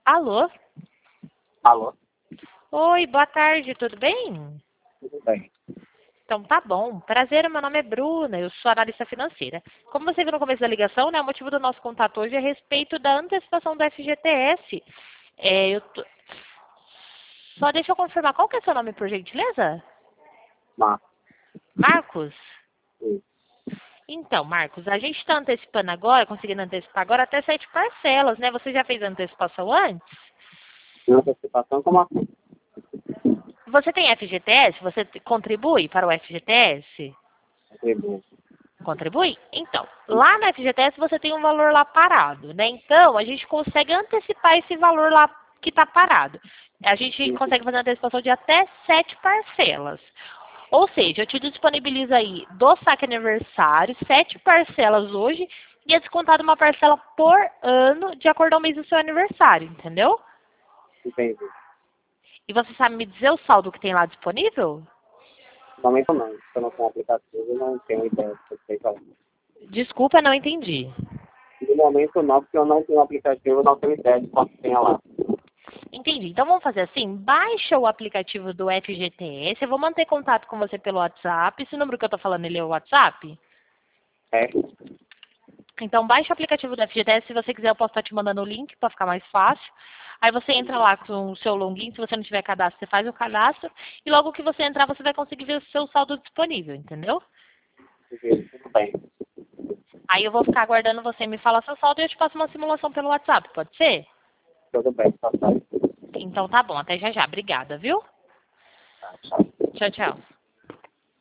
Alô? Alô? Oi, boa tarde, tudo bem? Tudo bem. Então tá bom. Prazer, meu nome é Bruna, eu sou analista financeira. Como você viu no começo da ligação, né, o motivo do nosso contato hoje é a respeito da antecipação do FGTS. Só deixa eu confirmar, qual que é seu nome, por gentileza? Marcos. Marcos? Sim. Então, Marcos, a gente está antecipando agora, conseguindo antecipar agora até 7 parcelas, né? Você já fez a antecipação antes? Antecipação como assim? Você tem FGTS? Você contribui para o FGTS? Contribuo. Contribui? Então, lá no FGTS você tem um valor lá parado, né? Então, a gente consegue antecipar esse valor lá que está parado. A gente consegue fazer uma antecipação de até 7 parcelas. Ou seja, eu te disponibilizo aí do saque aniversário, 7 parcelas hoje, e é descontado uma parcela por ano, de acordo ao mês do seu aniversário, entendeu? Entendi. E você sabe me dizer o saldo que tem lá disponível? No momento não. Se eu não tenho aplicativo, eu não tenho ideia do que você fala. Desculpa, não entendi. No momento não, porque eu não tenho aplicativo, eu não tenho ideia de quanto tem lá. Entendi. Então vamos fazer assim, baixa o aplicativo do FGTS, eu vou manter contato com você pelo WhatsApp. Esse número que eu tô falando, ele é o WhatsApp? É? Então baixa o aplicativo do FGTS, se você quiser eu posso estar te mandando o link para ficar mais fácil. Aí você entra lá com o seu login, se você não tiver cadastro, você faz o cadastro. E logo que você entrar, você vai conseguir ver o seu saldo disponível, entendeu? Entendi. Tudo bem. Aí eu vou ficar aguardando você me falar seu saldo e eu te passo uma simulação pelo WhatsApp, pode ser? Tudo bem. Tá certo. Então tá bom, até já já. Obrigada, viu? Tá, tchau. Tchau, tchau.